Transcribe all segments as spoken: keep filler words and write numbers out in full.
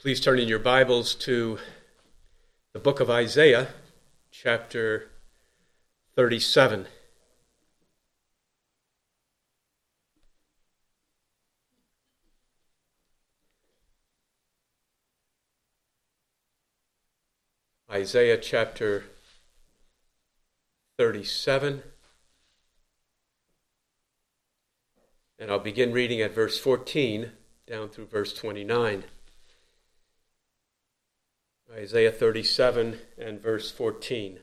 Please turn in your Bibles to the book of Isaiah, chapter thirty-seven. Isaiah chapter thirty-seven. And I'll begin reading at verse fourteen down through verse twenty-nine. Isaiah thirty-seven and verse fourteen.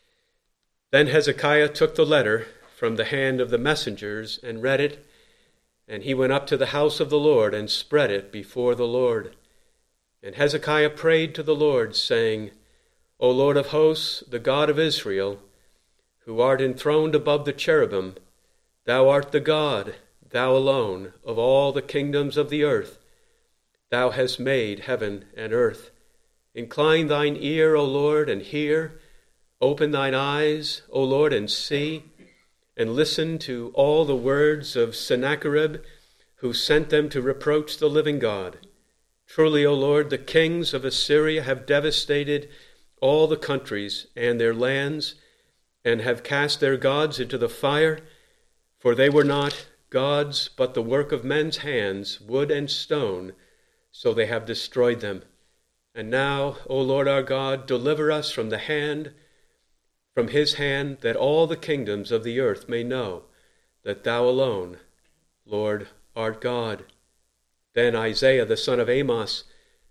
Then Hezekiah took the letter from the hand of the messengers and read it, and he went up to the house of the Lord and spread it before the Lord. And Hezekiah prayed to the Lord, saying, O Lord of hosts, the God of Israel, who art enthroned above the cherubim, thou art the God, thou alone, of all the kingdoms of the earth. Thou hast made heaven and earth. Incline thine ear, O Lord, and hear. Open thine eyes, O Lord, and see, and listen to all the words of Sennacherib, who sent them to reproach the living God. Truly, O Lord, the kings of Assyria have devastated all the countries and their lands, and have cast their gods into the fire, for they were not gods, but the work of men's hands, wood and stone, so they have destroyed them. And now, O Lord our God, deliver us from the hand, from his hand, that all the kingdoms of the earth may know that thou alone, Lord, art God. Then Isaiah the son of Amos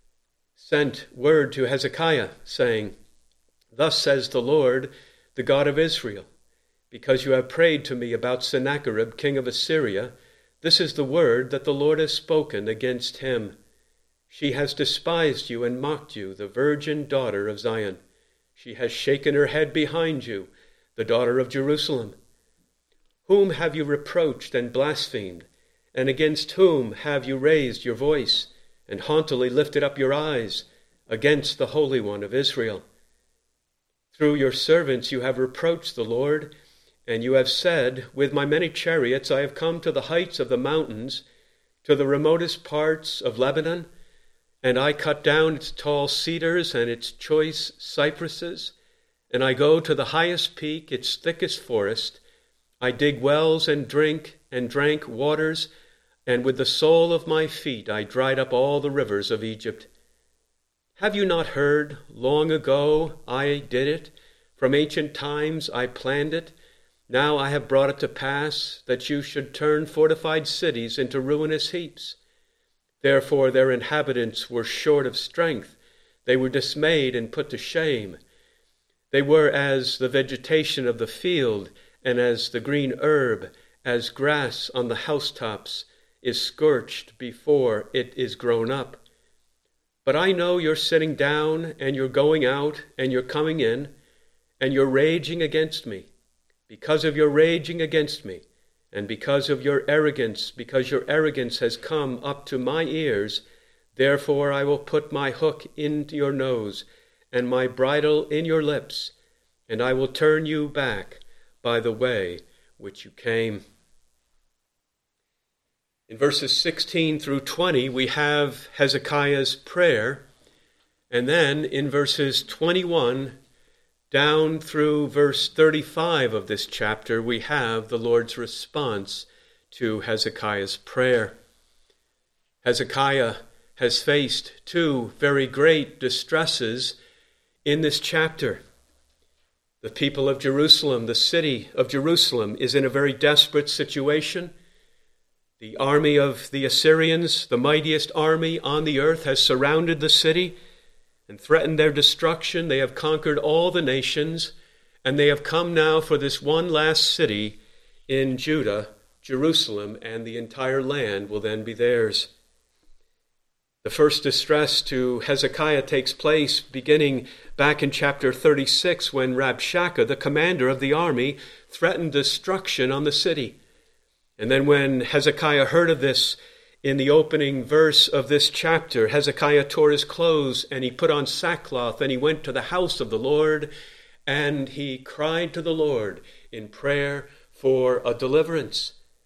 sent word to Hezekiah, saying, Thus says the Lord, the God of Israel, because you have prayed to me about Sennacherib, king of Assyria, this is the word that the Lord has spoken against him. She has despised you and mocked you, the virgin daughter of Zion. She has shaken her head behind you, the daughter of Jerusalem. Whom have you reproached and blasphemed? And against whom have you raised your voice and haughtily lifted up your eyes? Against the Holy One of Israel. Through your servants you have reproached the Lord, and you have said, With my many chariots I have come to the heights of the mountains, to the remotest parts of Lebanon, and I cut down its tall cedars and its choice cypresses, and I go to the highest peak, its thickest forest. I dig wells and drink and drank waters, and with the sole of my feet I dried up all the rivers of Egypt. Have you not heard? Long ago I did it. From ancient times I planned it. Now I have brought it to pass that you should turn fortified cities into ruinous heaps. Therefore their inhabitants were short of strength. They were dismayed and put to shame. They were as the vegetation of the field, and as the green herb, as grass on the housetops is scorched before it is grown up. But I know you're sitting down, and you're going out, and you're coming in, and you're raging against me. Because of your raging against me, and because of your arrogance, because your arrogance has come up to my ears, therefore I will put my hook into your nose, and my bridle in your lips, and I will turn you back by the way which you came. In verses sixteen through twenty, we have Hezekiah's prayer, and then in verses twenty-one down through verse thirty-five of this chapter, we have the Lord's response to Hezekiah's prayer. Hezekiah has faced two very great distresses in this chapter. The people of Jerusalem, the city of Jerusalem, is in a very desperate situation. The army of the Assyrians, the mightiest army on the earth, has surrounded the city and threatened their destruction. They have conquered all the nations, and they have come now for this one last city in Judah, Jerusalem, and the entire land will then be theirs. The first distress to Hezekiah takes place beginning back in chapter thirty-six, when Rabshakeh, the commander of the army, threatened destruction on the city. And then when Hezekiah heard of this, in the opening verse of this chapter, Hezekiah tore his clothes, and he put on sackcloth, and he went to the house of the Lord, and he cried to the Lord in prayer for a deliverance.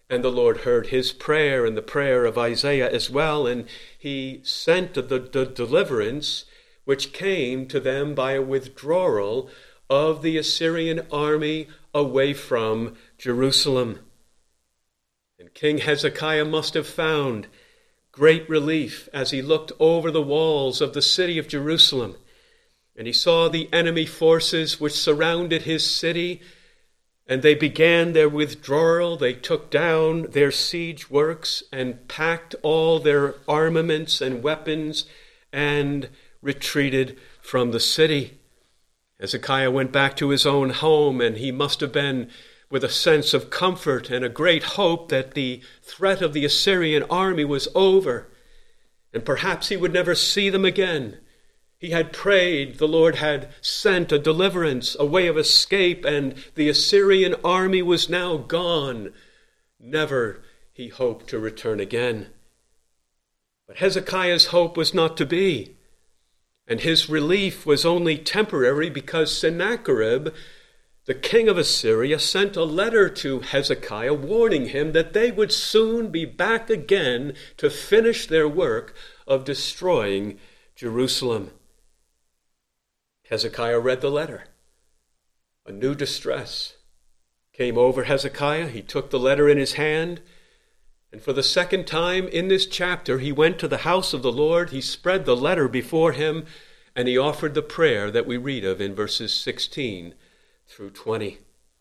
And the Lord heard his prayer and the prayer of Isaiah as well, and he sent the, the deliverance which came to them by a withdrawal of the Assyrian army away from Jerusalem. And King Hezekiah must have found great relief as he looked over the walls of the city of Jerusalem, and he saw the enemy forces which surrounded his city, and they began their withdrawal. They took down their siege works and packed all their armaments and weapons and retreated from the city. Hezekiah went back to his own home, and he must have been with a sense of comfort and a great hope that the threat of the Assyrian army was over, and perhaps he would never see them again. He had prayed, the Lord had sent a deliverance, a way of escape, and the Assyrian army was now gone. Never, he hoped, to return again. But Hezekiah's hope was not to be, and his relief was only temporary because Sennacherib, the king of Assyria, sent a letter to Hezekiah warning him that they would soon be back again to finish their work of destroying Jerusalem. Hezekiah read the letter. A new distress came over Hezekiah. He took the letter in his hand, and for the second time in this chapter, he went to the house of the Lord. He spread the letter before him, and he offered the prayer that we read of in verses sixteen through twenty.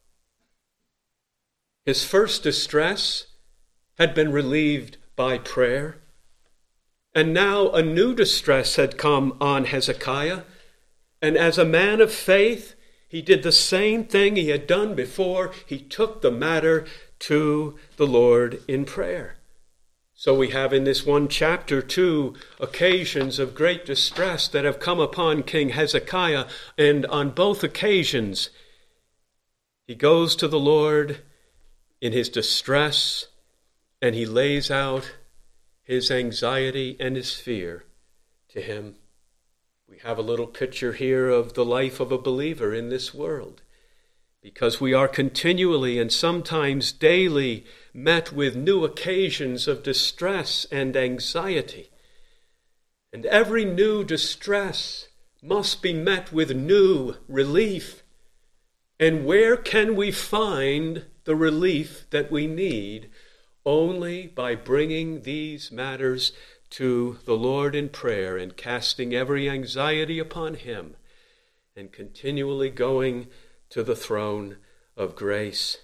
His first distress had been relieved by prayer, and now a new distress had come on Hezekiah, and as a man of faith, he did the same thing he had done before. He took the matter to the Lord in prayer. So we have in this one chapter two occasions of great distress that have come upon King Hezekiah, and on both occasions, he goes to the Lord in his distress, and he lays out his anxiety and his fear to him. We have a little picture here of the life of a believer in this world, because we are continually and sometimes daily met with new occasions of distress and anxiety. And every new distress must be met with new relief. And where can we find the relief that we need? Only by bringing these matters to the Lord in prayer and casting every anxiety upon him and continually going to the throne of grace.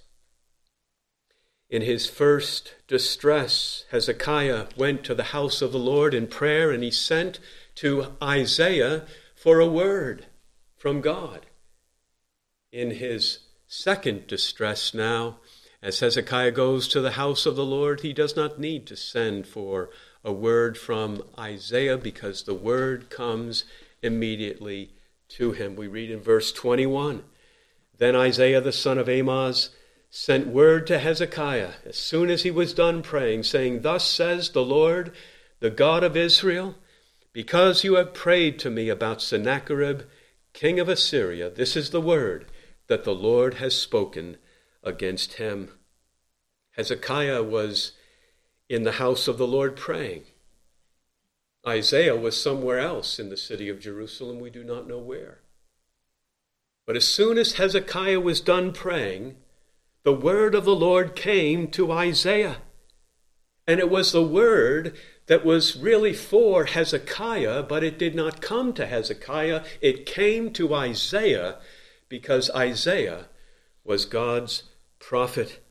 In his first distress, Hezekiah went to the house of the Lord in prayer, and he sent to Isaiah for a word from God. In his second distress now, as Hezekiah goes to the house of the Lord, he does not need to send for a word from Isaiah because the word comes immediately to him. We read in verse twenty-one, Then Isaiah the son of Amoz sent word to Hezekiah as soon as he was done praying, saying, Thus says the Lord, the God of Israel, because you have prayed to me about Sennacherib, king of Assyria, this is the word that the Lord has spoken against him. Hezekiah was in the house of the Lord praying. Isaiah was somewhere else in the city of Jerusalem. We do not know where. But as soon as Hezekiah was done praying, the word of the Lord came to Isaiah. And it was the word that was really for Hezekiah, but it did not come to Hezekiah. It came to Isaiah because Isaiah was God's prophet.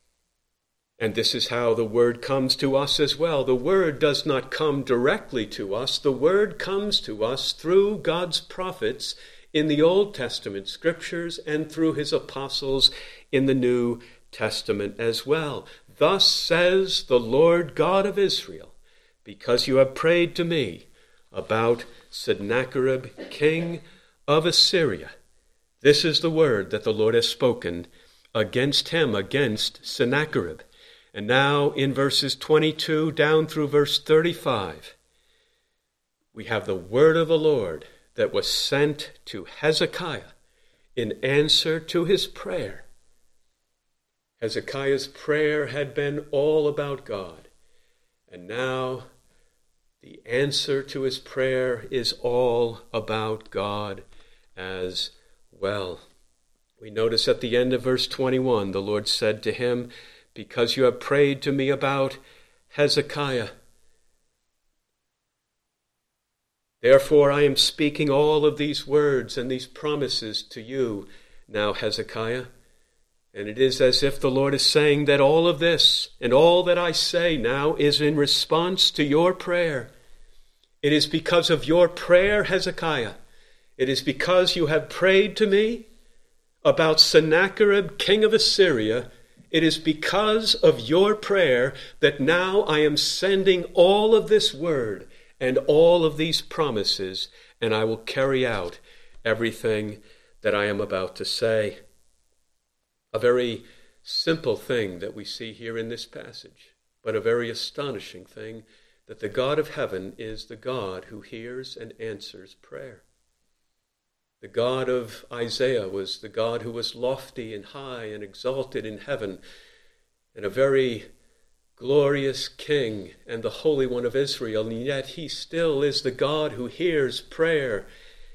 And this is how the word comes to us as well. The word does not come directly to us. The word comes to us through God's prophets in the Old Testament scriptures and through his apostles in the New Testament as well. Thus says the Lord God of Israel, because you have prayed to me about Sennacherib, king of Assyria. This is the word that the Lord has spoken against him, against Sennacherib. And now in verses twenty-two down through verse thirty-five, we have the word of the Lord that was sent to Hezekiah in answer to his prayer. Hezekiah's prayer had been all about God, and now the answer to his prayer is all about God as well. We notice at the end of verse twenty-one, the Lord said to him, "Because you have prayed to me about Hezekiah, therefore I am speaking all of these words and these promises to you now, Hezekiah." And it is as if the Lord is saying that all of this and all that I say now is in response to your prayer. It is because of your prayer, Hezekiah. It is because you have prayed to me about Sennacherib, king of Assyria. It is because of your prayer that now I am sending all of this word and all of these promises, and I will carry out everything that I am about to say. A very simple thing that we see here in this passage, but a very astonishing thing, that the God of heaven is the God who hears and answers prayer. The God of Isaiah was the God who was lofty and high and exalted in heaven, and a very glorious king and the Holy One of Israel, and yet he still is the God who hears prayer.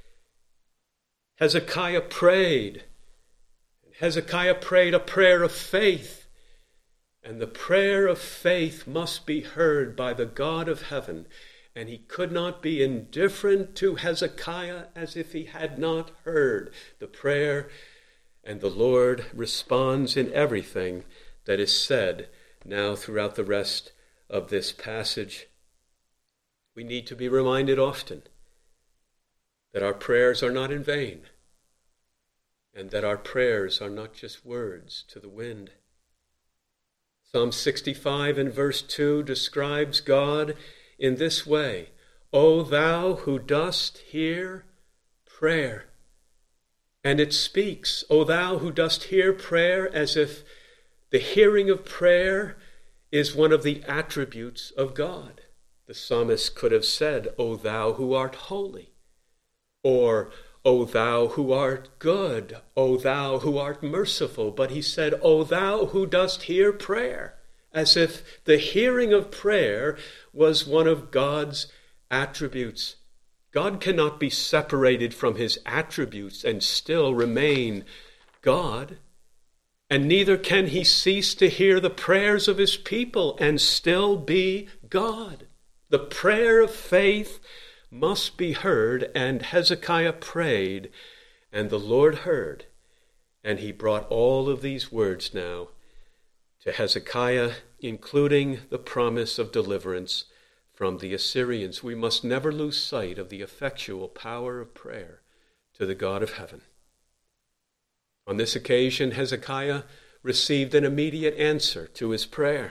Hezekiah prayed. Hezekiah prayed a prayer of faith, and the prayer of faith must be heard by the God of heaven, and he could not be indifferent to Hezekiah as if he had not heard the prayer, and the Lord responds in everything that is said now throughout the rest of this passage. We need to be reminded often that our prayers are not in vain, and that our prayers are not just words to the wind. Psalm sixty-five and verse two describes God in this way: "O thou who dost hear prayer." And it speaks, O thou who dost hear prayer, as if the hearing of prayer is one of the attributes of God. The psalmist could have said, "O thou who art holy," or "O thou who art good, O thou who art merciful." But he said, "O thou who dost hear prayer," as if the hearing of prayer was one of God's attributes. God cannot be separated from his attributes and still remain God. And neither can he cease to hear the prayers of his people and still be God. The prayer of faith must be heard, and Hezekiah prayed, and the Lord heard, and he brought all of these words now to Hezekiah, including the promise of deliverance from the Assyrians. We must never lose sight of the effectual power of prayer to the God of heaven. On this occasion, Hezekiah received an immediate answer to his prayer.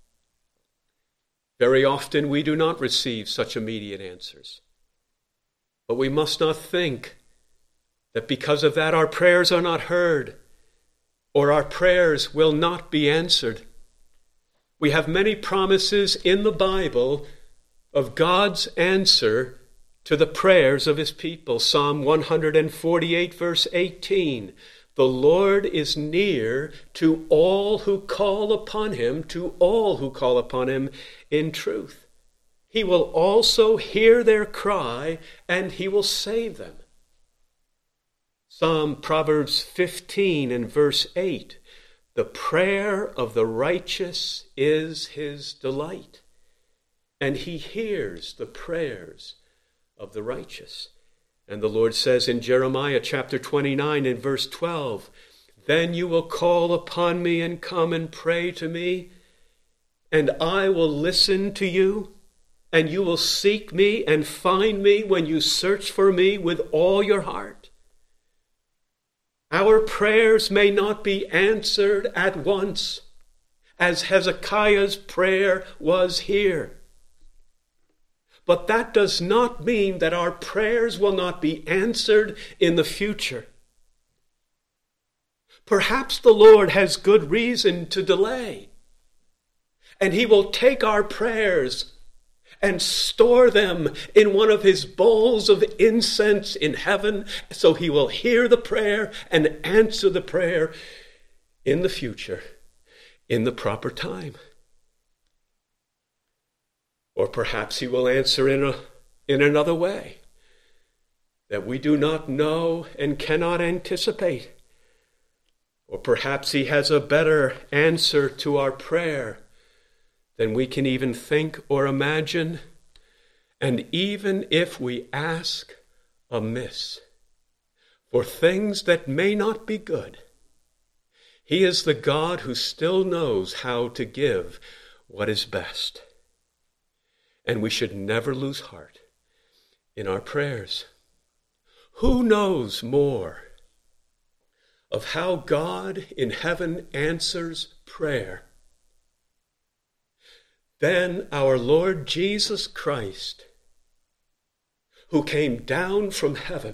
Very often we do not receive such immediate answers. But we must not think that because of that our prayers are not heard or our prayers will not be answered. We have many promises in the Bible of God's answer to the prayers of his people. Psalm one forty-eight verse eighteen. "The Lord is near to all who call upon him, to all who call upon him in truth. He will also hear their cry, and he will save them." Psalm Proverbs fifteen and verse eight. "The prayer of the righteous is his delight, and he hears the prayers of the righteous." And the Lord says in Jeremiah chapter twenty-nine and verse twelve, "Then you will call upon me and come and pray to me, and I will listen to you, and you will seek me and find me when you search for me with all your heart." Our prayers may not be answered at once, as Hezekiah's prayer was here. But that does not mean that our prayers will not be answered in the future. Perhaps the Lord has good reason to delay, and he will take our prayers and store them in one of his bowls of incense in heaven, so he will hear the prayer and answer the prayer in the future. in the proper time. Or perhaps he will answer in a in another way that we do not know and cannot anticipate. Or perhaps he has a better answer to our prayer than we can even think or imagine. And even if we ask amiss for things that may not be good, he is the God who still knows how to give what is best. And we should never lose heart in our prayers. Who knows more of how God in heaven answers prayer than our Lord Jesus Christ, who came down from heaven?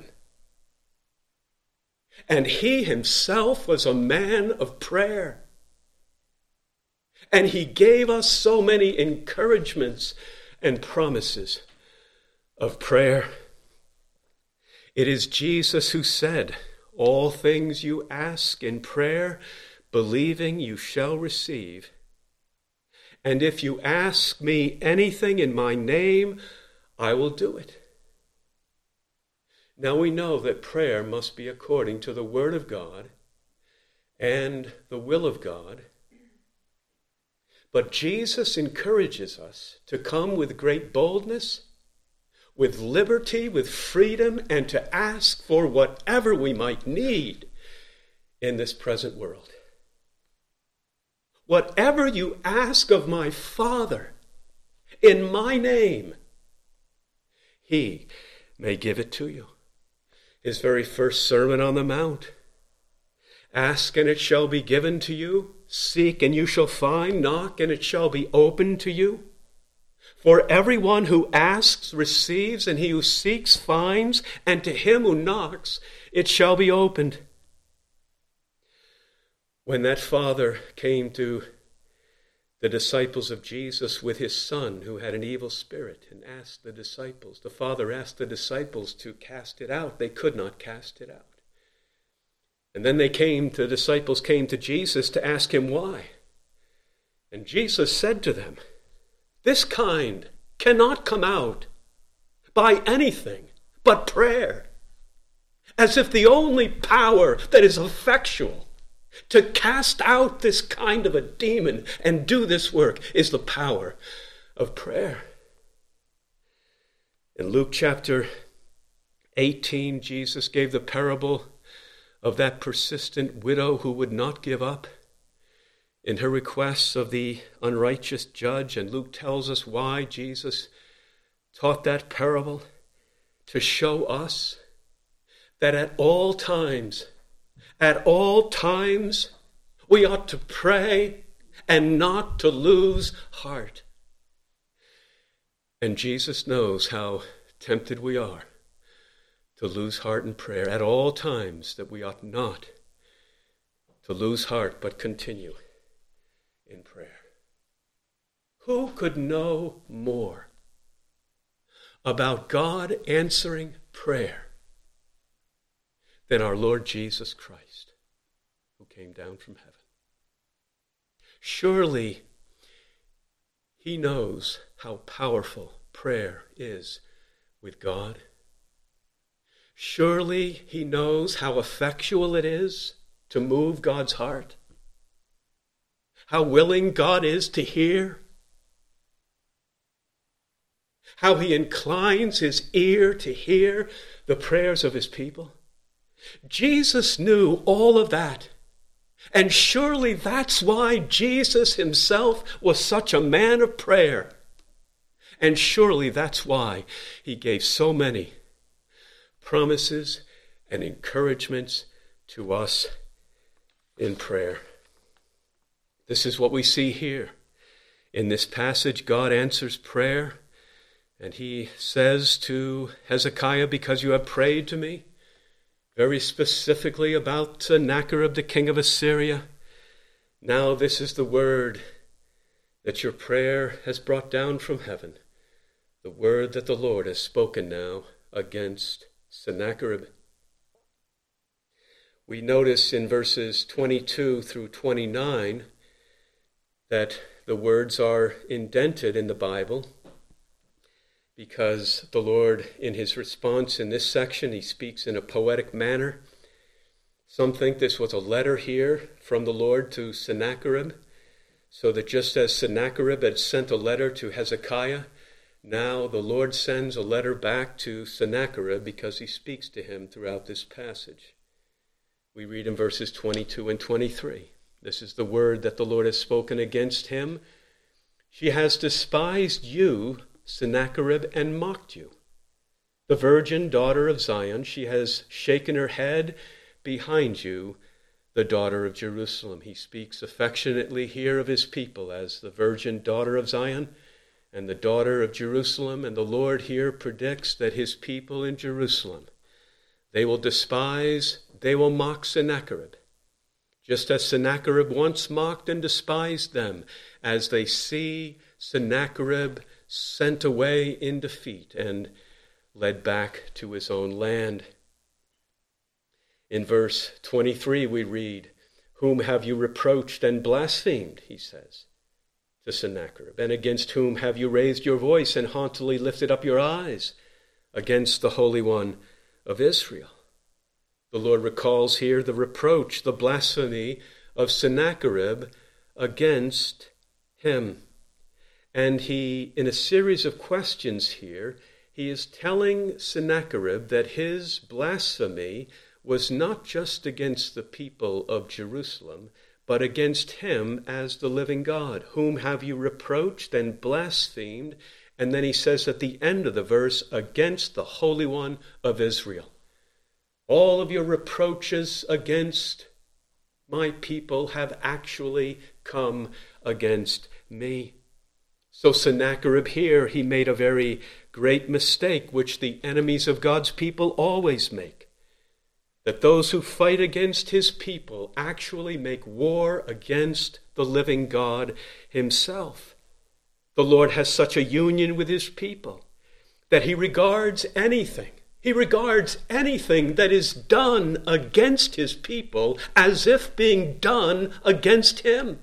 And he himself was a man of prayer. And he gave us so many encouragements and promises of prayer. It is Jesus who said, "All things you ask in prayer, believing you shall receive. And if you ask me anything in my name, I will do it." Now we know that prayer must be according to the Word of God and the will of God. But Jesus encourages us to come with great boldness, with liberty, with freedom, and to ask for whatever we might need in this present world. Whatever you ask of my Father in my name, he may give it to you. His very first Sermon on the Mount. Ask and it shall be given to you. Seek and you shall find. Knock and it shall be opened to you. For everyone who asks receives, and he who seeks finds, and to him who knocks it shall be opened. When that father came to the disciples of Jesus with his son who had an evil spirit and asked the disciples, the father asked the disciples to cast it out. They could not cast it out. And then they came, the disciples came to Jesus to ask him why. And Jesus said to them, "This kind cannot come out by anything but prayer." As if the only power that is effectual to cast out this kind of a demon and do this work is the power of prayer. In Luke chapter eighteen, Jesus gave the parable of that persistent widow who would not give up in her requests of the unrighteous judge. And Luke tells us why Jesus taught that parable, to show us that at all times, at all times, we ought to pray and not to lose heart. And Jesus knows how tempted we are to lose heart in prayer at all times, that we ought not to lose heart but continue in prayer. Who could know more about God answering prayer than our Lord Jesus Christ, who came down from heaven? Surely he knows how powerful prayer is with God. Surely he knows how effectual it is to move God's heart, how willing God is to hear, how he inclines his ear to hear the prayers of his people. Jesus knew all of that. And surely that's why Jesus himself was such a man of prayer. And surely that's why he gave so many promises and encouragements to us in prayer. This is what we see here. In this passage, God answers prayer, and he says to Hezekiah, "Because you have prayed to me," very specifically about Sennacherib, the king of Assyria. Now this is the word that your prayer has brought down from heaven, the word that the Lord has spoken now against Sennacherib. We notice in verses twenty-two through twenty-nine that the words are indented in the Bible because the Lord, in his response in this section, he speaks in a poetic manner. Some think this was a letter here from the Lord to Sennacherib, so that just as Sennacherib had sent a letter to Hezekiah, now the Lord sends a letter back to Sennacherib because he speaks to him throughout this passage. We read in verses twenty-two and twenty-three. This is the word that the Lord has spoken against him. She has despised you, Sennacherib, and mocked you. The virgin daughter of Zion, she has shaken her head behind you, the daughter of Jerusalem. He speaks affectionately here of his people as the virgin daughter of Zion and the daughter of Jerusalem. And the Lord here predicts that his people in Jerusalem, they will despise, they will mock Sennacherib, just as Sennacherib once mocked and despised them, as they see Sennacherib sent away in defeat and led back to his own land. In verse twenty-three we read, "Whom have you reproached and blasphemed," he says to Sennacherib, "and against whom have you raised your voice and haughtily lifted up your eyes? Against the Holy One of Israel." The Lord recalls here the reproach, the blasphemy of Sennacherib against him. And he, in a series of questions here, he is telling Sennacherib that his blasphemy was not just against the people of Jerusalem, but against him as the living God. Whom have you reproached and blasphemed? And then he says at the end of the verse, against the Holy One of Israel. All of your reproaches against my people have actually come against me. So Sennacherib here, he made a very great mistake, which the enemies of God's people always make. That those who fight against his people actually make war against the living God himself. The Lord has such a union with his people that he regards anything, he regards anything that is done against his people as if being done against him.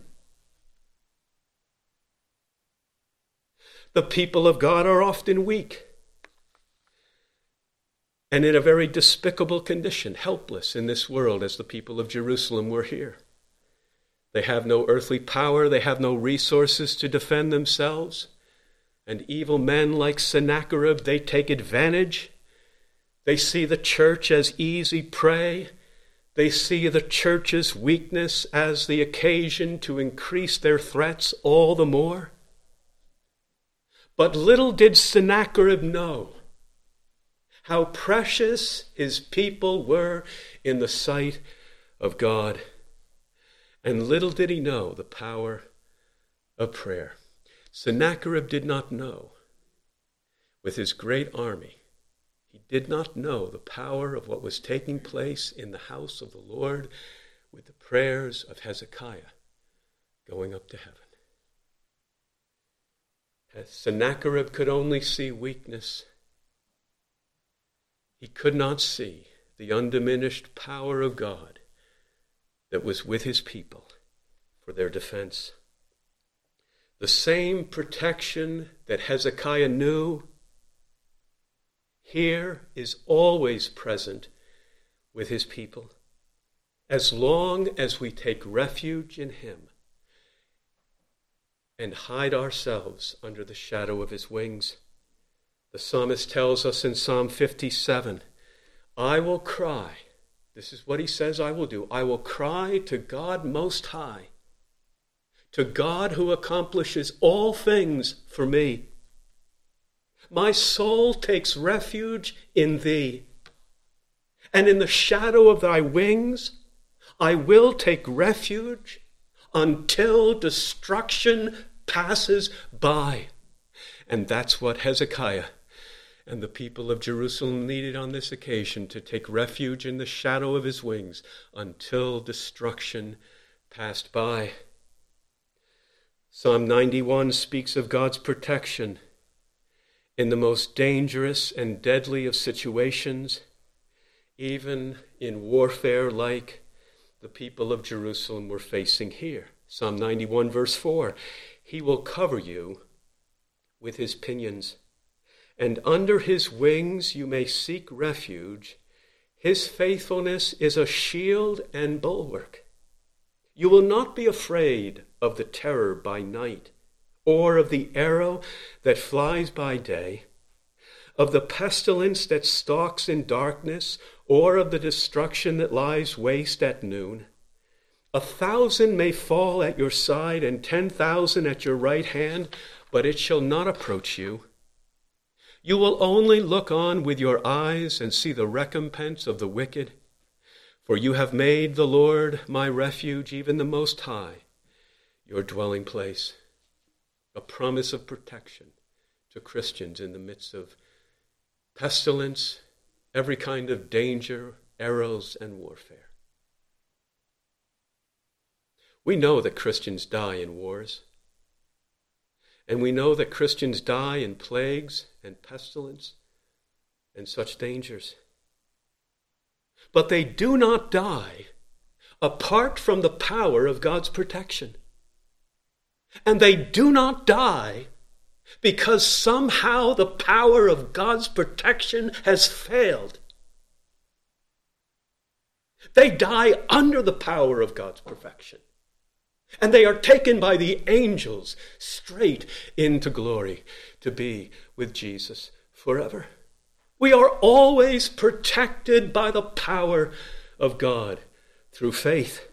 The people of God are often weak and in a very despicable condition, helpless in this world as the people of Jerusalem were here. They have no earthly power, they have no resources to defend themselves, and evil men like Sennacherib, they take advantage. They see the church as easy prey. They see the church's weakness as the occasion to increase their threats all the more. But little did Sennacherib know how precious his people were in the sight of God. And little did he know the power of prayer. Sennacherib did not know, with his great army, he did not know the power of what was taking place in the house of the Lord with the prayers of Hezekiah going up to heaven. As Sennacherib could only see weakness, he could not see the undiminished power of God that was with his people for their defense. The same protection that Hezekiah knew here is always present with his people, as long as we take refuge in him and hide ourselves under the shadow of his wings. The psalmist tells us in Psalm fifty-seven, I will cry, this is what he says I will do, I will cry to God Most High, to God who accomplishes all things for me. My soul takes refuge in thee, and in the shadow of thy wings I will take refuge until destruction passes by. And that's what Hezekiah and the people of Jerusalem needed on this occasion, to take refuge in the shadow of his wings until destruction passed by. Psalm ninety-one speaks of God's protection in the most dangerous and deadly of situations, even in warfare like the people of Jerusalem were facing here. Psalm ninety-one, verse four, he will cover you with his pinions, and under his wings you may seek refuge. His faithfulness is a shield and bulwark. You will not be afraid of the terror by night, or of the arrow that flies by day, of the pestilence that stalks in darkness, or of the destruction that lies waste at noon. A thousand may fall at your side and ten thousand at your right hand, but it shall not approach you. You will only look on with your eyes and see the recompense of the wicked. For you have made the Lord my refuge, even the Most High, your dwelling place. A promise of protection to Christians in the midst of pestilence, every kind of danger, arrows, and warfare. We know that Christians die in wars. And we know that Christians die in plagues and pestilence and such dangers. But they do not die apart from the power of God's protection. And they do not die because somehow the power of God's protection has failed. They die under the power of God's perfection. And they are taken by the angels straight into glory to be with Jesus forever. We are always protected by the power of God through faith.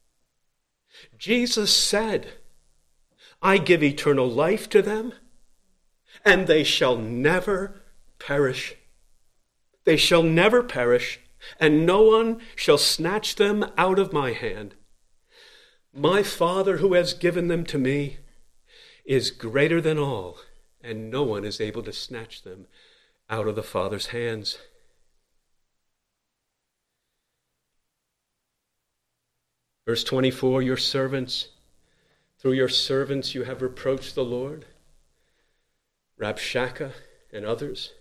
Jesus said, I give eternal life to them, and they shall never perish. They shall never perish, and no one shall snatch them out of my hand. My Father who has given them to me is greater than all, and no one is able to snatch them out of the Father's hands. Verse twenty-four, your servants, through your servants you have reproached the Lord, Rabshakeh and others.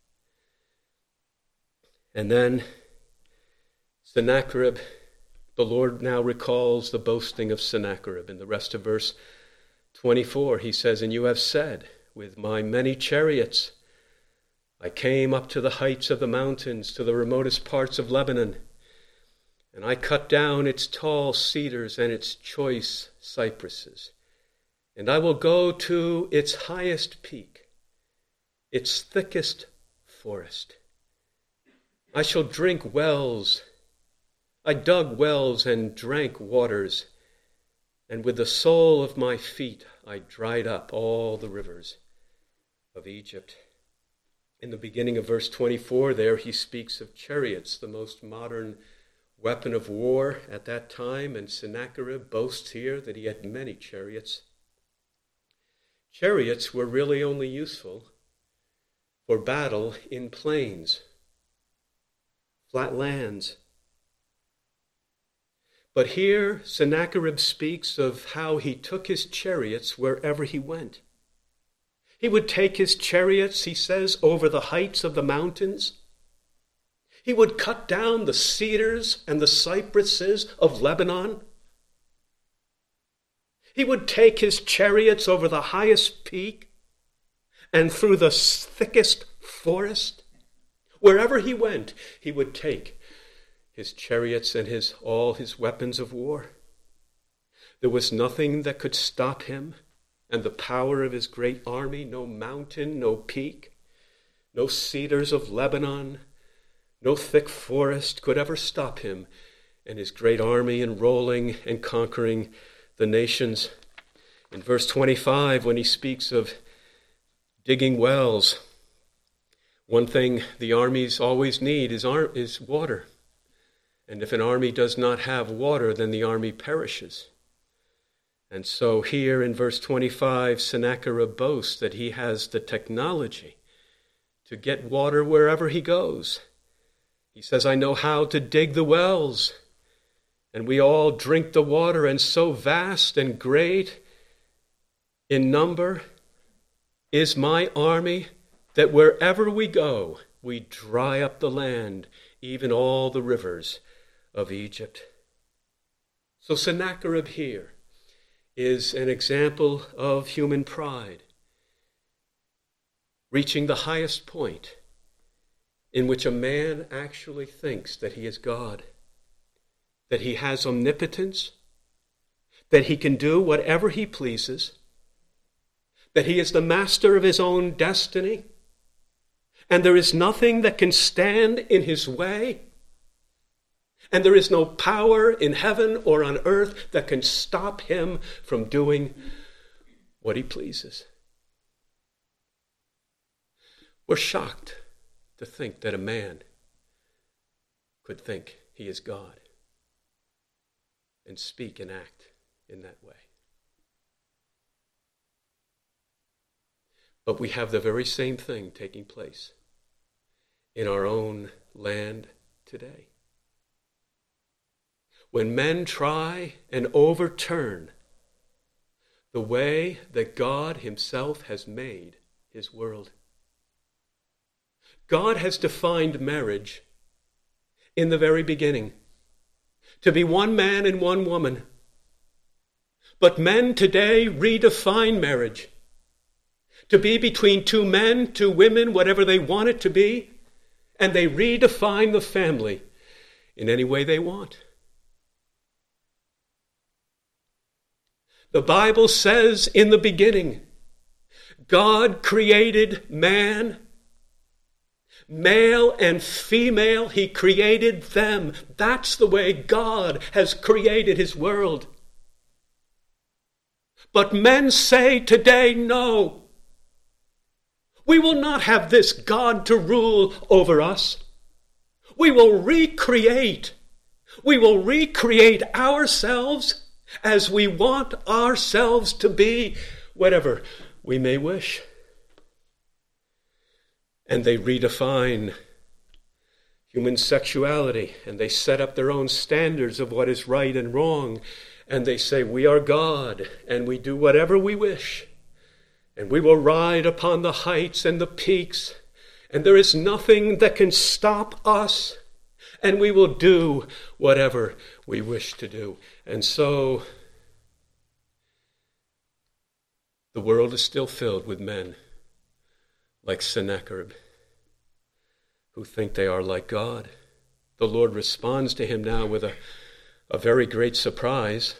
And then Sennacherib, the Lord now recalls the boasting of Sennacherib. In the rest of verse twenty-four, he says, and you have said, with my many chariots, I came up to the heights of the mountains, to the remotest parts of Lebanon, and I cut down its tall cedars and its choice cypresses. And I will go to its highest peak, its thickest forest. I shall drink wells. I dug wells and drank waters, and with the sole of my feet I dried up all the rivers of Egypt. In the beginning of verse twenty-four, there he speaks of chariots, the most modern weapon of war at that time, and Sennacherib boasts here that he had many chariots. Chariots were really only useful for battle in plains, flat lands. But here Sennacherib speaks of how he took his chariots wherever he went. He would take his chariots, he says, over the heights of the mountains. He would cut down the cedars and the cypresses of Lebanon. He would take his chariots over the highest peak and through the thickest forest. Wherever he went, he would take his chariots and his all his weapons of war. There was nothing that could stop him and the power of his great army, no mountain, no peak, no cedars of Lebanon, no thick forest could ever stop him and his great army in rolling and conquering the nations. In verse twenty-five, when he speaks of digging wells, one thing the armies always need is, ar- is water. And if an army does not have water, then the army perishes. And so here in verse twenty-five, Sennacherib boasts that he has the technology to get water wherever he goes. He says, I know how to dig the wells, and we all drink the water, and so vast and great in number is my army that wherever we go, we dry up the land, even all the rivers of Egypt. So Sennacherib here is an example of human pride, reaching the highest point in which a man actually thinks that he is God, that he has omnipotence, that he can do whatever he pleases, that he is the master of his own destiny, and there is nothing that can stand in his way, and there is no power in heaven or on earth that can stop him from doing what he pleases. We're shocked to think that a man could think he is God and speak and act in that way. But we have the very same thing taking place in our own land today. When men try and overturn the way that God himself has made his world. God has defined marriage in the very beginning to be one man and one woman. But men today redefine marriage to be between two men, two women, whatever they want it to be, and they redefine the family in any way they want. The Bible says in the beginning, God created man, male and female, he created them. That's the way God has created his world. But men say today, no. We will not have this God to rule over us. We will recreate. We will recreate ourselves as we want ourselves to be, whatever we may wish. And they redefine human sexuality, and they set up their own standards of what is right and wrong, and they say, we are God, and we do whatever we wish, and we will ride upon the heights and the peaks, and there is nothing that can stop us, and we will do whatever we wish to do. And so the world is still filled with men like Sennacherib, who think they are like God. The Lord responds to him now with a, a very great surprise.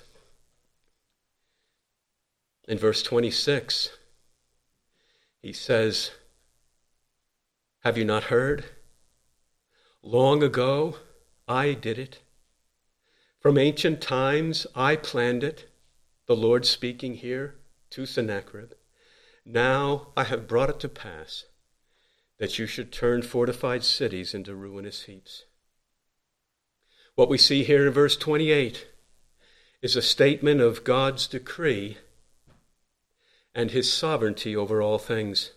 In verse twenty-six, he says, have you not heard? Long ago, I did it. From ancient times, I planned it. The Lord speaking here to Sennacherib. Now I have brought it to pass that you should turn fortified cities into ruinous heaps. What we see here in verse twenty-eight is a statement of God's decree and his sovereignty over all things.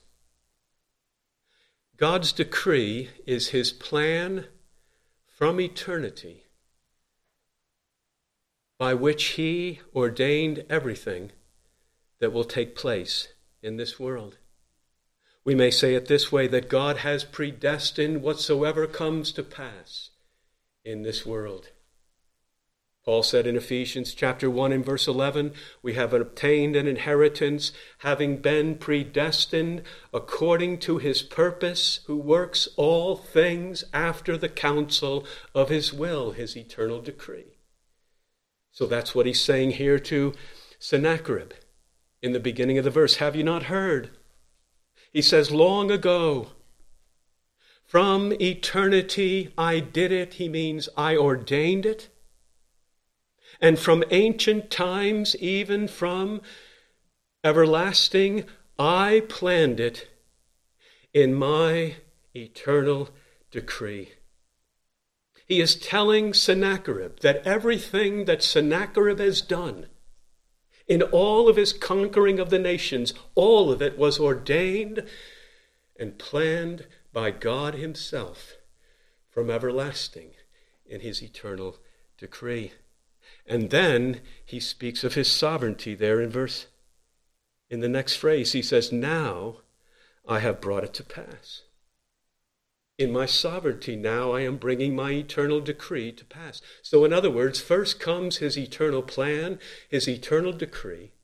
God's decree is his plan from eternity by which he ordained everything that will take place in this world. We may say it this way, that God has predestined whatsoever comes to pass in this world. Paul said in Ephesians chapter one and verse eleven, we have obtained an inheritance, having been predestined according to his purpose, who works all things after the counsel of his will, his eternal decree. So that's what he's saying here to Sennacherib in the beginning of the verse. Have you not heard? He says, long ago, from eternity I did it. He means I ordained it. And from ancient times, even from everlasting, I planned it in my eternal decree. He is telling Sennacherib that everything that Sennacherib has done in all of his conquering of the nations, all of it was ordained and planned by God himself from everlasting in his eternal decree. And then he speaks of his sovereignty there in verse, in the next phrase. He says, now I have brought it to pass. In my sovereignty now I am bringing my eternal decree to pass. So in other words, first comes his eternal plan, his eternal decree.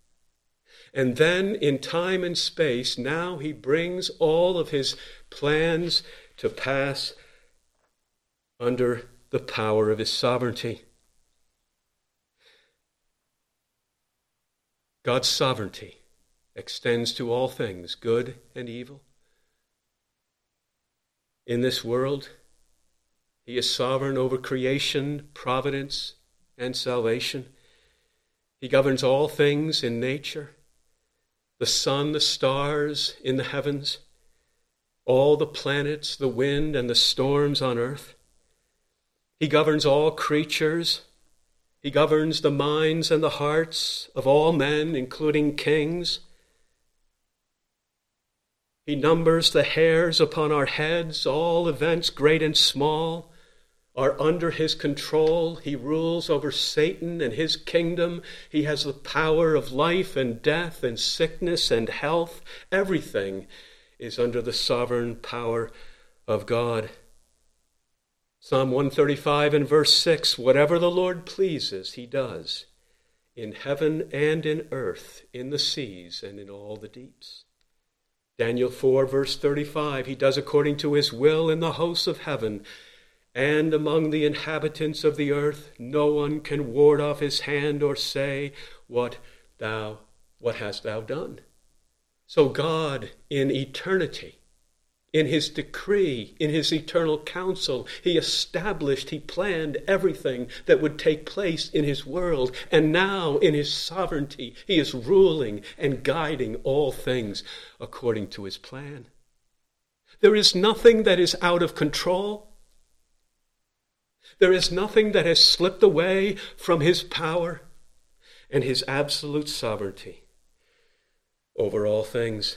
And then in time and space, now he brings all of his plans to pass under the power of his sovereignty. God's sovereignty extends to all things, good and evil. In this world, he is sovereign over creation, providence, and salvation. He governs all things in nature, the sun, the stars in the heavens, all the planets, the wind, and the storms on earth. He governs all creatures. He governs the minds and the hearts of all men, including kings. He numbers the hairs upon our heads. All events, great and small, are under his control. He rules over Satan and his kingdom. He has the power of life and death and sickness and health. Everything is under the sovereign power of God. Psalm one thirty-five and verse six, whatever the Lord pleases, he does, in heaven and in earth, in the seas and in all the deeps. Daniel four verse thirty-five, he does according to his will in the hosts of heaven, and among the inhabitants of the earth. No one can ward off his hand or say, what thou, what hast thou done? So God, in eternity, in his decree, in his eternal counsel, he established, he planned everything that would take place in his world. And now, in his sovereignty, he is ruling and guiding all things according to his plan. There is nothing that is out of control. There is nothing that has slipped away from his power and his absolute sovereignty over all things.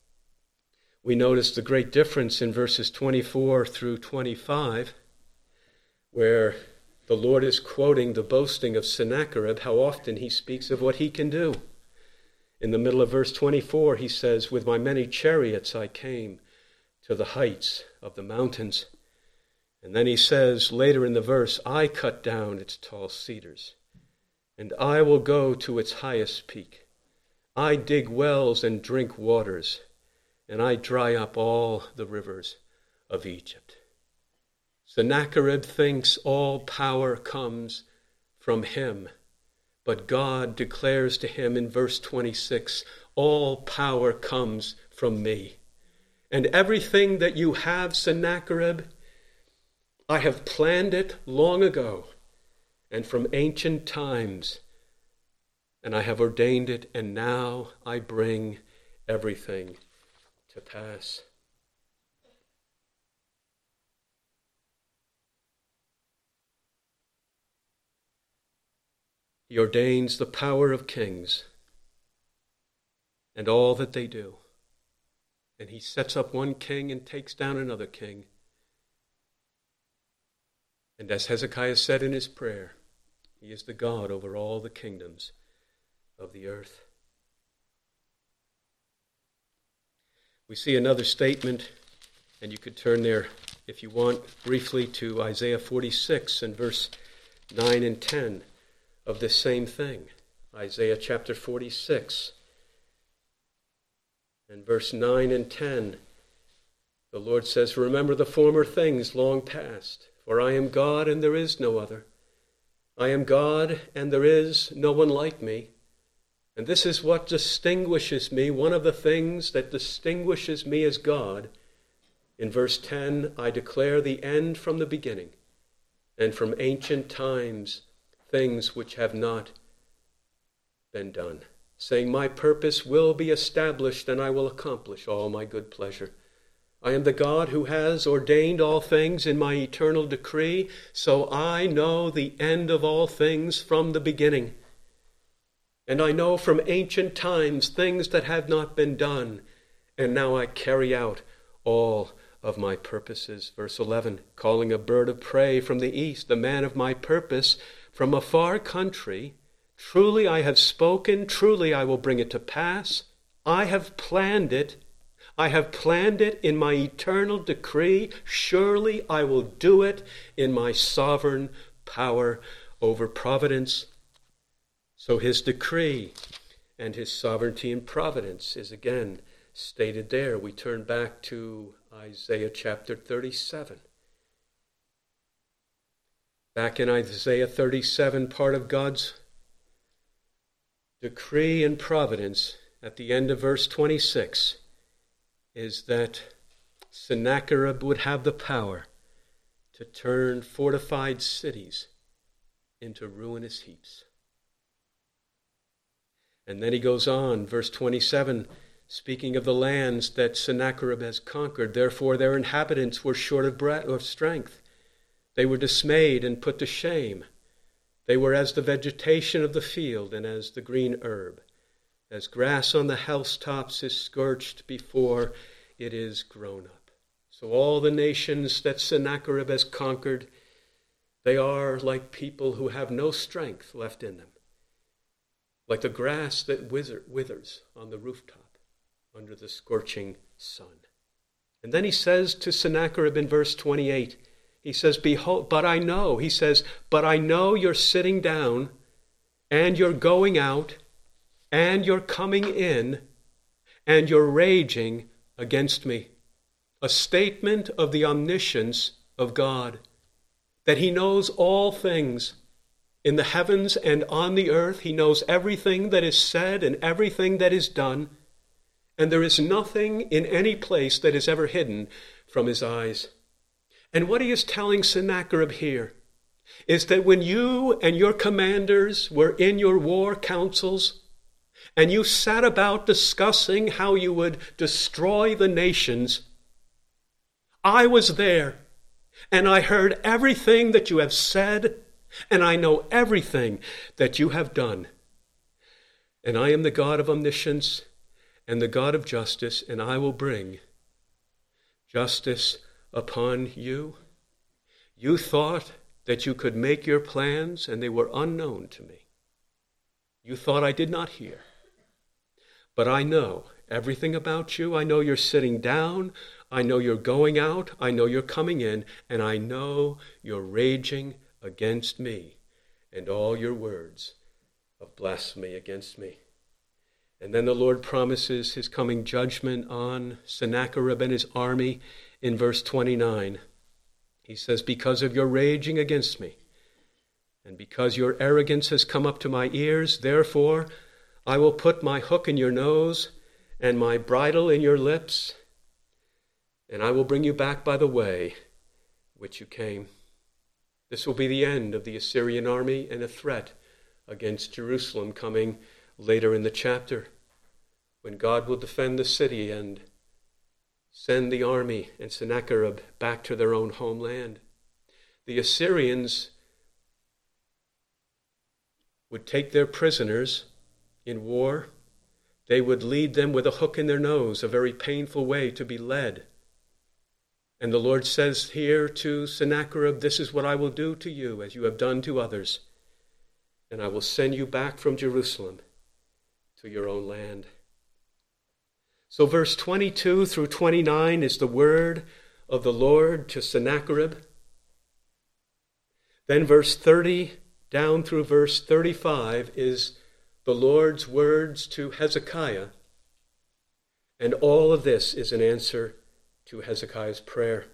We notice the great difference in verses twenty-four through twenty-five, where the Lord is quoting the boasting of Sennacherib, how often he speaks of what he can do. In the middle of verse twenty-four, he says, with my many chariots I came to the heights of the mountains. And then he says later in the verse, I cut down its tall cedars, and I will go to its highest peak. I dig wells and drink waters, and I dry up all the rivers of Egypt. Sennacherib thinks all power comes from him, but God declares to him in verse twenty-six, all power comes from me. And everything that you have, Sennacherib, I have planned it long ago and from ancient times, and I have ordained it, and now I bring everything to pass. He ordains the power of kings and all that they do. And he sets up one king and takes down another king. And as Hezekiah said in his prayer, he is the God over all the kingdoms of the earth. We see another statement, and you could turn there, if you want, briefly to Isaiah forty-six and verse nine and ten of this same thing. Isaiah chapter forty-six and verse nine and ten. The Lord says, remember the former things long past, for I am God and there is no other. I am God and there is no one like me. And this is what distinguishes me, one of the things that distinguishes me as God. In verse ten, I declare the end from the beginning, and from ancient times things which have not been done, saying, my purpose will be established, and I will accomplish all my good pleasure. I am the God who has ordained all things in my eternal decree, so I know the end of all things from the beginning. And I know from ancient times things that have not been done, and now I carry out all of my purposes. Verse eleven, calling a bird of prey from the east, the man of my purpose, from a far country, truly I have spoken, truly I will bring it to pass. I have planned it. I have planned it in my eternal decree. Surely I will do it in my sovereign power over providence. So his decree and his sovereignty and providence is again stated there. We turn back to Isaiah chapter thirty-seven. Back in Isaiah thirty-seven, part of God's decree and providence at the end of verse twenty-six is that Sennacherib would have the power to turn fortified cities into ruinous heaps. And then he goes on, verse twenty-seven, speaking of the lands that Sennacherib has conquered. Therefore their inhabitants were short of breath of strength. They were dismayed and put to shame. They were as the vegetation of the field and as the green herb, as grass on the housetops is scorched before it is grown up. So all the nations that Sennacherib has conquered, they are like people who have no strength left in them, like the grass that wither, withers on the rooftop under the scorching sun. And then he says to Sennacherib in verse twenty-eight, he says, "Behold, but I know," he says, "but I know you're sitting down and you're going out and you're coming in and you're raging against me." A statement of the omniscience of God, that he knows all things in the heavens and on the earth. He knows everything that is said and everything that is done, and there is nothing in any place that is ever hidden from his eyes. And what he is telling Sennacherib here is that when you and your commanders were in your war councils and you sat about discussing how you would destroy the nations, I was there and I heard everything that you have said, and I know everything that you have done. And I am the God of omniscience and the God of justice, and I will bring justice upon you. You thought that you could make your plans, and they were unknown to me. You thought I did not hear. But I know everything about you. I know you're sitting down. I know you're going out. I know you're coming in. And I know you're raging against me and all your words of blasphemy against me. And then the Lord promises his coming judgment on Sennacherib and his army in verse twenty-nine. He says, "Because of your raging against me, and because your arrogance has come up to my ears, therefore I will put my hook in your nose and my bridle in your lips, and I will bring you back by the way which you came." This will be the end of the Assyrian army and a threat against Jerusalem coming later in the chapter, when God will defend the city and send the army and Sennacherib back to their own homeland. The Assyrians would take their prisoners in war. They would lead them with a hook in their nose, a very painful way to be led. And the Lord says here to Sennacherib, "This is what I will do to you as you have done to others. And I will send you back from Jerusalem to your own land." So verse twenty-two through twenty-nine is the word of the Lord to Sennacherib. Then verse thirty down through verse thirty-five is the Lord's words to Hezekiah. And all of this is an answer to Hezekiah's prayer.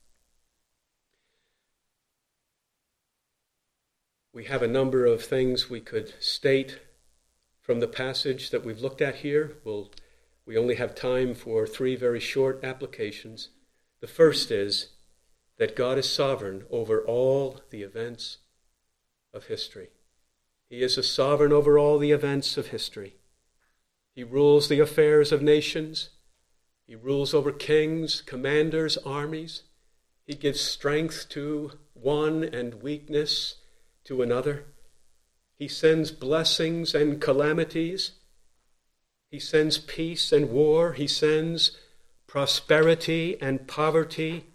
We have a number of things we could state from the passage that we've looked at here. We'll, we only have time for three very short applications. The first is that God is sovereign over all the events of history. He is a sovereign over all the events of history. He rules the affairs of nations. He rules over kings, commanders, armies. He gives strength to one and weakness to another. He sends blessings and calamities. He sends peace and war. He sends prosperity and poverty.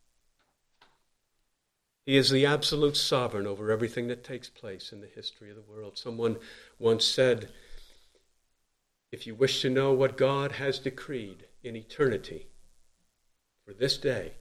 He is the absolute sovereign over everything that takes place in the history of the world. Someone once said, if you wish to know what God has decreed in eternity for this day,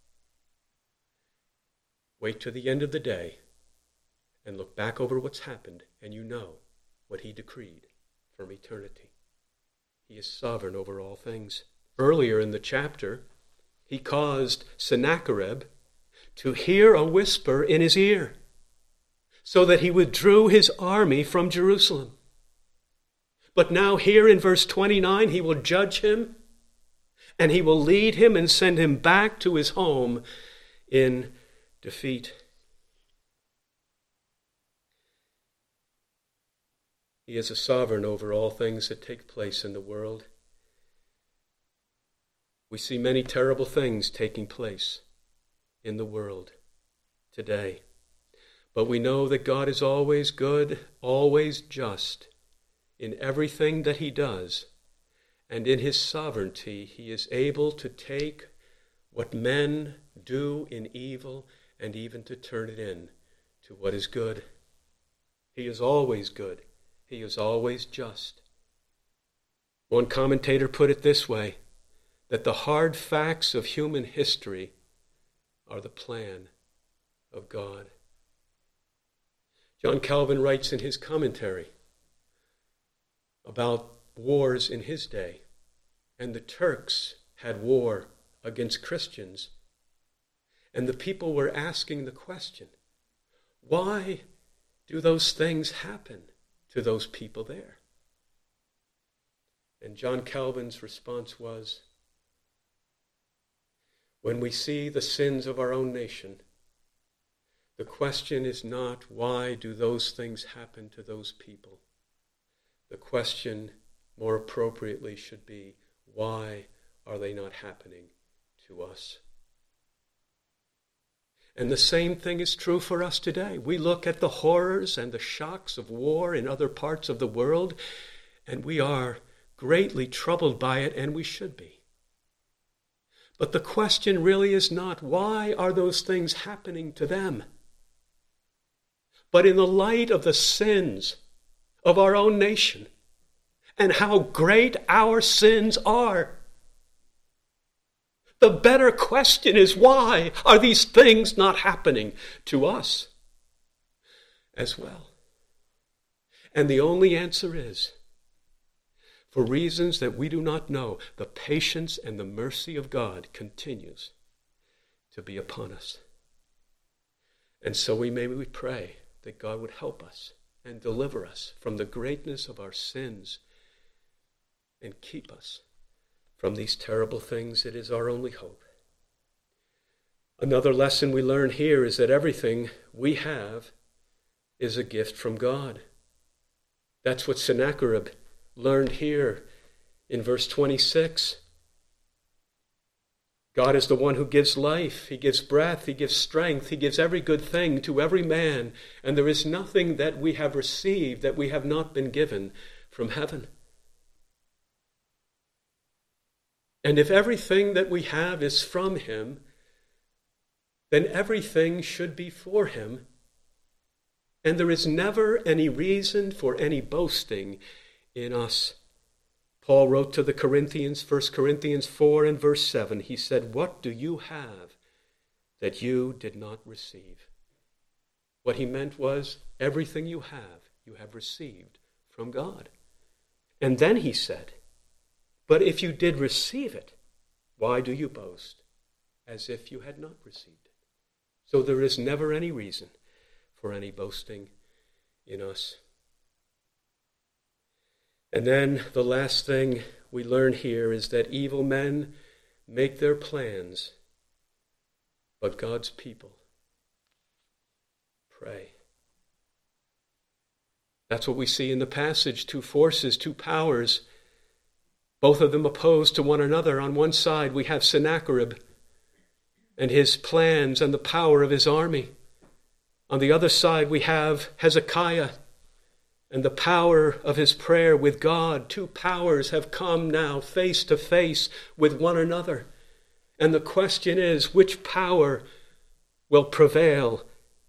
wait to the end of the day and look back over what's happened, and you know what he decreed from eternity. He is sovereign over all things. Earlier in the chapter, he caused Sennacherib to hear a whisper in his ear, so that he withdrew his army from Jerusalem. But now here in verse twenty-nine, he will judge him, and he will lead him and send him back to his home in defeat. He is a sovereign over all things that take place in the world. We see many terrible things taking place in the world today. But we know that God is always good, always just in everything that he does. And in his sovereignty, he is able to take what men do in evil and even to turn it in to what is good. He is always good. He is always just. One commentator put it this way, that the hard facts of human history are the plan of God. John Calvin writes in his commentary about wars in his day, and the Turks had war against Christians, and the people were asking the question, why do those things happen to those people there? And John Calvin's response was, when we see the sins of our own nation, the question is not why do those things happen to those people. The question, more appropriately, should be why are they not happening to us? And the same thing is true for us today. We look at the horrors and the shocks of war in other parts of the world, and we are greatly troubled by it, and we should be. But the question really is not, why are those things happening to them? But in the light of the sins of our own nation and how great our sins are, the better question is, why are these things not happening to us as well? And the only answer is, for reasons that we do not know, the patience and the mercy of God continues to be upon us. And so we may we pray that God would help us and deliver us from the greatness of our sins and keep us from these terrible things. It is our only hope. Another lesson we learn here is that everything we have is a gift from God. That's what Sennacherib learned here in verse twenty-six. God is the one who gives life. He gives breath. He gives strength. He gives every good thing to every man. And there is nothing that we have received that we have not been given from heaven. And if everything that we have is from him, then everything should be for him. And there is never any reason for any boasting in us. Paul wrote to the Corinthians, First Corinthians four and verse seven, he said, "What do you have that you did not receive?" What he meant was, everything you have, you have received from God. And then he said, "But if you did receive it, why do you boast as if you had not received it?" So there is never any reason for any boasting in us. And then the last thing we learn here is that evil men make their plans, but God's people pray. That's what we see in the passage. Two forces, two powers, both of them opposed to one another. On one side we have Sennacherib and his plans and the power of his army. On the other side we have Hezekiah and the power of his prayer with God. Two powers have come now face to face with one another. And the question is, which power will prevail?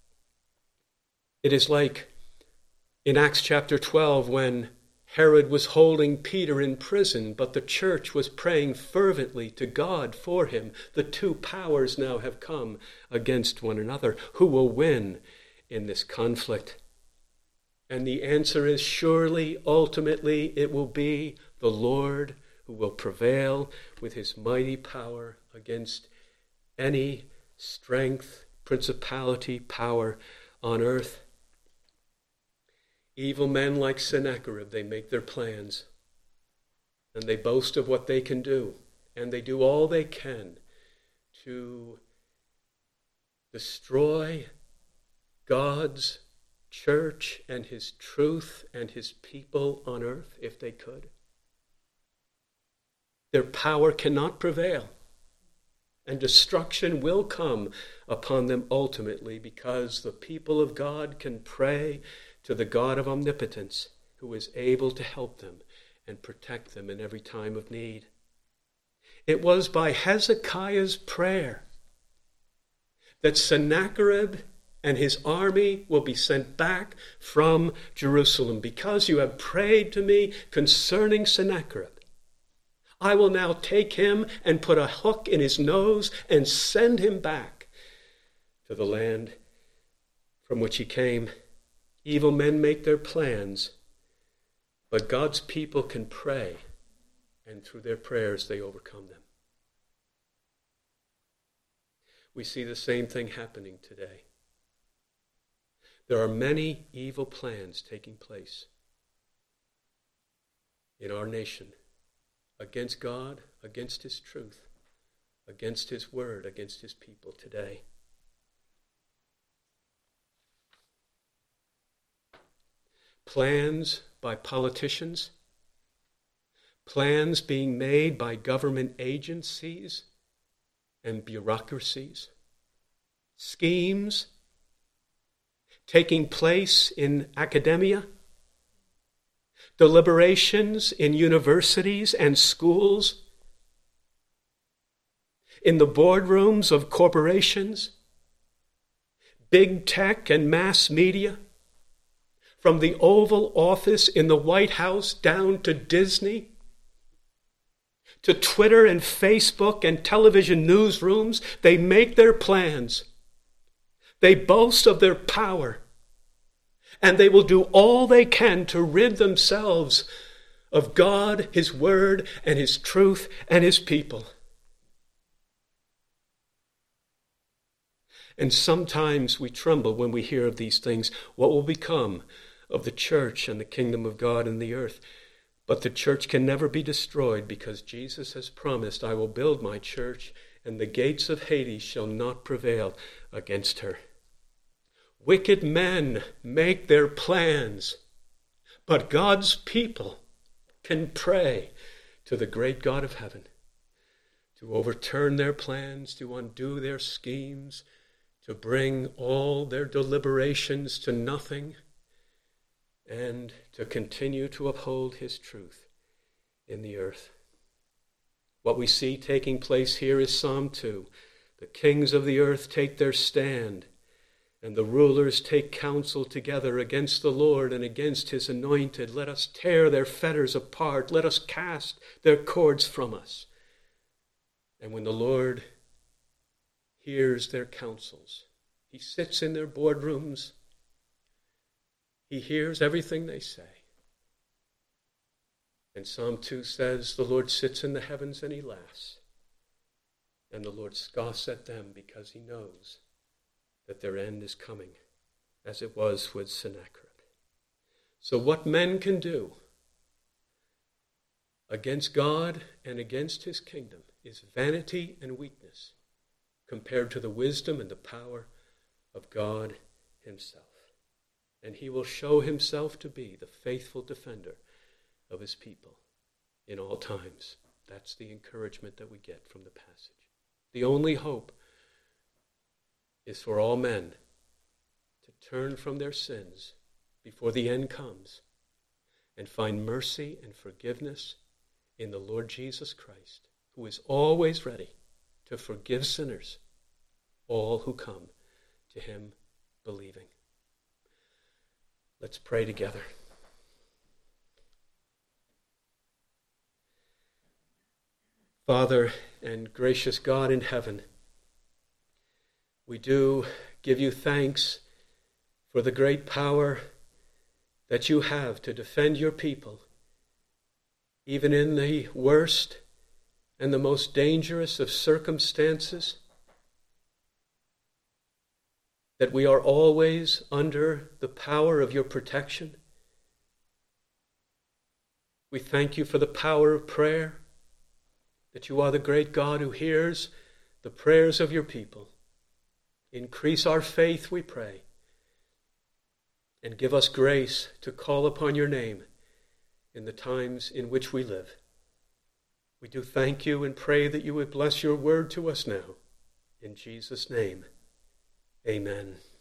It is like in Acts chapter twelve when Herod was holding Peter in prison, but the church was praying fervently to God for him. The two powers now have come against one another. Who will win in this conflict? And the answer is surely, ultimately, it will be the Lord who will prevail with his mighty power against any strength, principality, power on earth. Evil men like Sennacherib, they make their plans, and they boast of what they can do, and they do all they can to destroy God's church and his truth and his people on earth if they could. Their power cannot prevail, and destruction will come upon them ultimately because the people of God can pray to the God of omnipotence who is able to help them and protect them in every time of need. It was by Hezekiah's prayer that Sennacherib and his army will be sent back from Jerusalem. Because you have prayed to me concerning Sennacherib, I will now take him and put a hook in his nose and send him back to the land from which he came. Evil men make their plans, but God's people can pray, and through their prayers they overcome them. We see the same thing happening today. There are many evil plans taking place in our nation against God, against his truth, against his word, against his people today. Plans by politicians, plans being made by government agencies and bureaucracies, schemes taking place in academia, deliberations in universities and schools, in the boardrooms of corporations, big tech and mass media, from the Oval Office in the White House down to Disney, to Twitter and Facebook and television newsrooms. They make their plans. They boast of their power. And they will do all they can to rid themselves of God, his word, and his truth, and his people. And sometimes we tremble when we hear of these things. What will become of the church and the kingdom of God in the earth? But the church can never be destroyed because Jesus has promised, I will build my church, and the gates of Hades shall not prevail against her. Wicked men make their plans, but God's people can pray to the great God of heaven to overturn their plans, to undo their schemes, to bring all their deliberations to nothing, and to continue to uphold his truth in the earth. What we see taking place here is Psalm two. The kings of the earth take their stand, and the rulers take counsel together against the Lord and against his anointed. Let us tear their fetters apart. Let us cast their cords from us. And when the Lord hears their counsels, he sits in their boardrooms. He hears everything they say. And Psalm two says, the Lord sits in the heavens and he laughs. And the Lord scoffs at them because he knows that their end is coming, as it was with Sennacherib. So what men can do against God and against his kingdom is vanity and weakness compared to the wisdom and the power of God himself. And he will show himself to be the faithful defender of his people in all times. That's the encouragement that we get from the passage. The only hope is for all men to turn from their sins before the end comes and find mercy and forgiveness in the Lord Jesus Christ, who is always ready to forgive sinners, all who come to him believing. Let's pray together. Father and gracious God in heaven, we do give you thanks for the great power that you have to defend your people, even in the worst and the most dangerous of circumstances, that we are always under the power of your protection. We thank you for the power of prayer, that you are the great God who hears the prayers of your people. Increase our faith, we pray, and give us grace to call upon your name in the times in which we live. We do thank you and pray that you would bless your word to us now. In Jesus' name, amen.